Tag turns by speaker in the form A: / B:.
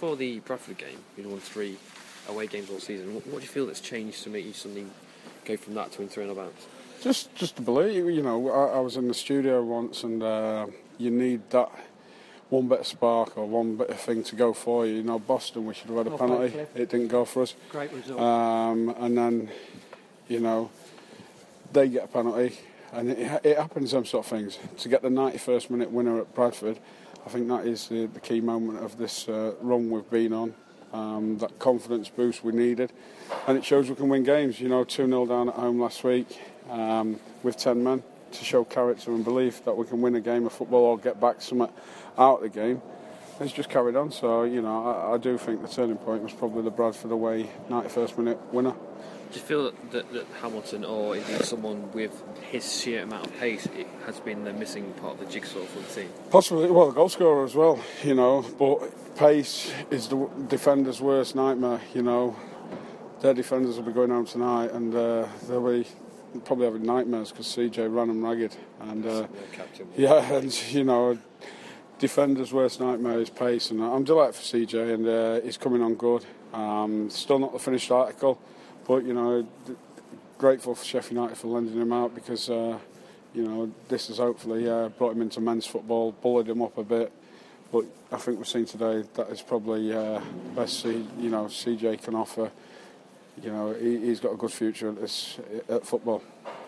A: before the Bradford game, you'd won 3 away games all season. What do you feel that's changed to make you suddenly go from that to win 3 on a bounce?
B: Just to believe, I was in the studio once, and you need that one bit of spark or one bit of thing to go for you. Boston, we should have had a penalty. It didn't go for us.
C: Great result.
B: And then, they get a penalty, and it happens, them sort of things. To get the 91st minute winner at Bradford, I think that is the key moment of this run we've been on. That confidence boost we needed, and it shows we can win games. 2-0 down at home last week with 10 men, to show character and belief that we can win a game of football or get back something out of the game. It's just carried on. So I do think the turning point was probably the Bradford away 91st minute winner.
A: Do you feel that Hamilton, or indeed someone with his sheer amount of pace, it has been the missing part of the jigsaw for the team?
B: Possibly, well, the goal scorer as well, but pace is the defender's worst nightmare. Their defenders will be going home tonight, and they'll be probably having nightmares because CJ ran them ragged. And defender's worst nightmare is pace, and I'm delighted for CJ, and he's coming on good. Still not the finished article, but grateful for Sheffield United for lending him out, because this has hopefully brought him into men's football, bullied him up a bit. But I think we've seen today that is probably the best CJ can offer. He's got a good future at football.